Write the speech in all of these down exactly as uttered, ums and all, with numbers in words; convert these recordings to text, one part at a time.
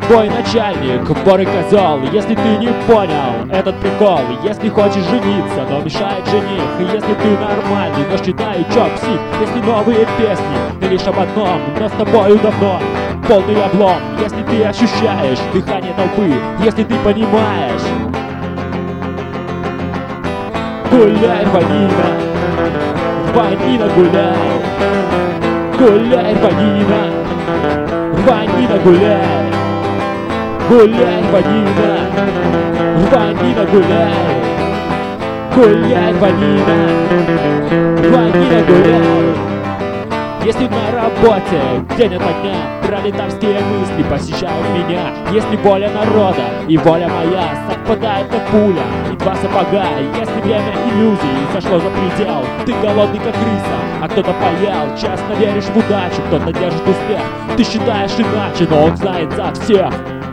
твой начальник, вор и козел. Если ты не понял этот прикол, если хочешь жениться, но мешает жених, если ты нормальный, но считаю, чё псих, если новые песни, ты лишь об одном, но с тобою давно полный облом. Если ты ощущаешь дыхание толпы, если ты понимаешь, гуляй, рванина, рванина, гуляй, гуляй, рванина, рванина, гуляй, гуляй, рванина, рванина, гуляй, гуляй, рванина, рванина, гуляй. Если на работе день ото дня пролетарские мысли посещают меня, если воля народа и воля моя совпадает как пуля и два сапога, если время иллюзий зашло за предел, ты голодный как крыса, а кто-то поел, честно веришь в удачу, кто-то держит успех, ты считаешь иначе, но он знает за всех.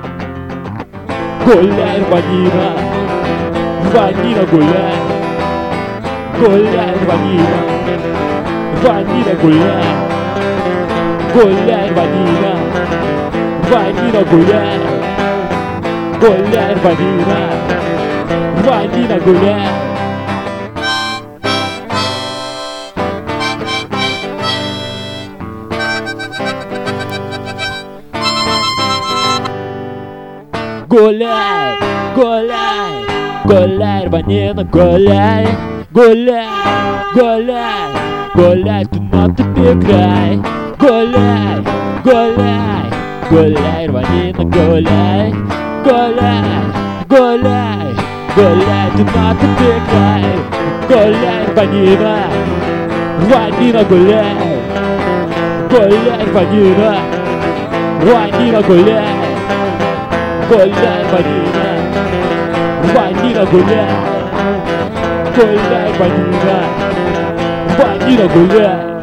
Гуляй, рванина, рванина, гуляй, гуляй, рванина, рванина, гуляй, гуляй, рванина, рванина, гуляй, гуляй, рванина, рванина, гуляй. Гуляй, гуляй, гуляй, рванина, гуляй, гуляй, гуляй, гуляй, ты на тебе край. Гуляй, гуляй, гуляй, рванина, гуляй, гуляй, гуляй, гуляй, ты на тебе край. Гуляй, рванина, рванина, гуляй, гуляй, рванина, рванина, гуляй, гуляй, рванина, рванина, гуляй, гуляй, рванина, рванина, гуляй.